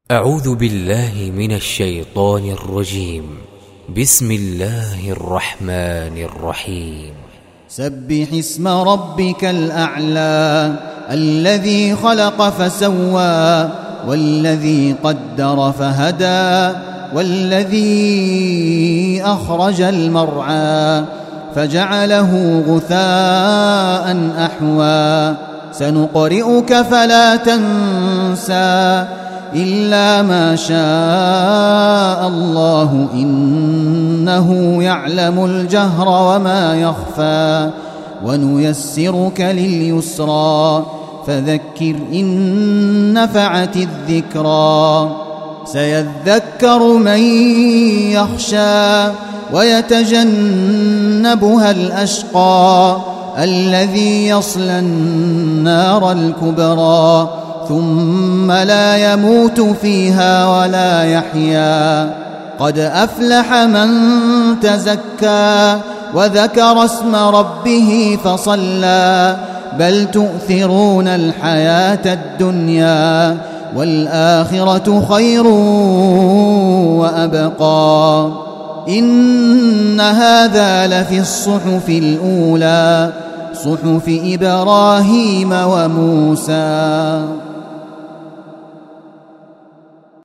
أعوذ بالله من الشيطان الرجيم. بسم الله الرحمن الرحيم. سبح اسم ربك الأعلى الذي خلق فسوى والذي قدر فهدى والذي أخرج المرعى فجعله غثاء أحوى سنقرئك فلا تنسى إلا ما شاء الله إنه يعلم الجهر وما يخفى ونيسرك لليسرى فذكر إن نفعت الذكرى سيذكر من يخشى ويتجنبها الأشقى الذي يصلى النار الكبرى ثم لا يموت فيها ولا يحيا قد أفلح من تزكى وذكر اسم ربه فصلى بل تؤثرون الحياة الدنيا والآخرة خير وأبقى إن هذا لفي الصحف الأولى صحف إبراهيم وموسى.